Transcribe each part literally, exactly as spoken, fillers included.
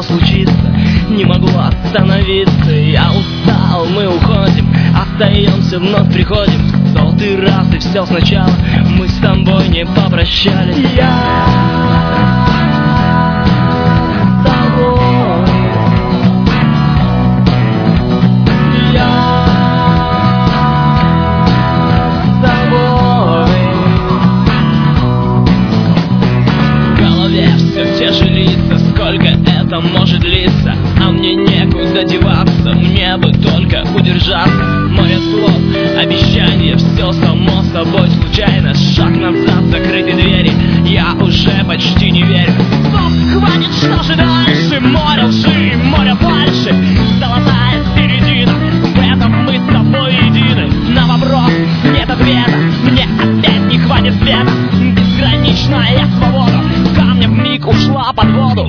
случится, не могу остановиться. Я устал, мы уходим, остаемся, вновь приходим. Сотый раз и все сначала, мы с тобой не попрощались. Я с тобой, я с тобой. В голове все те же лица, сколько это может длиться, а мне некуда деваться, мне бы только удержаться. Море слов, обещание, все само собой случайно. Шаг назад, закрыты двери, я уже почти не верю. Стоп, хватит, что же дальше? Море лжи, море фальши, золотая середина, в этом мы с тобой едины. На вопрос нет ответа, мне опять не хватит света. Безграничная свобода камня вмиг ушла под воду.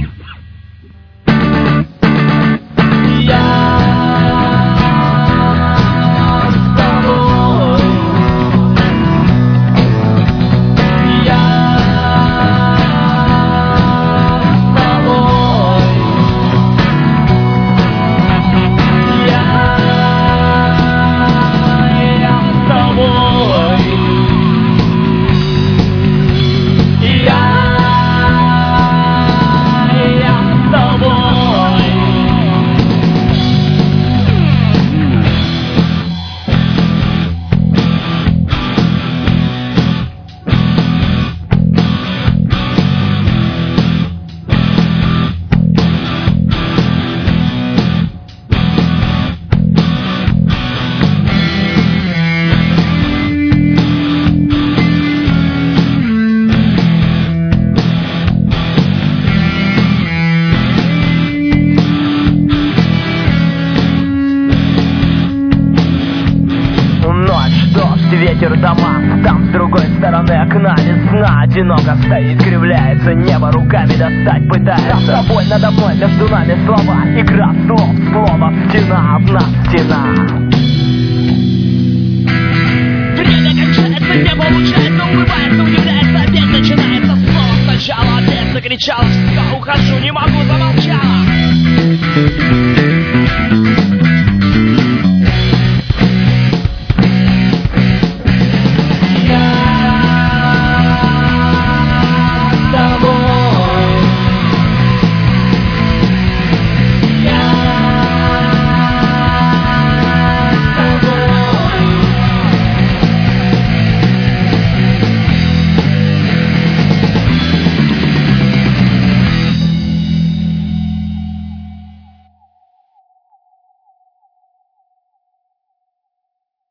Ветер дома, там с другой стороны окна весна одиноко стоит, кривляется небо, руками достать пытается. Над тобой, надо мной, между нами слова, игра слов, слово, стена, одна стена. Время кончается, не получается, улыбается, удивляется, опять начинается снова сначала, опять закричал, все, ухожу, не могу, замолчала.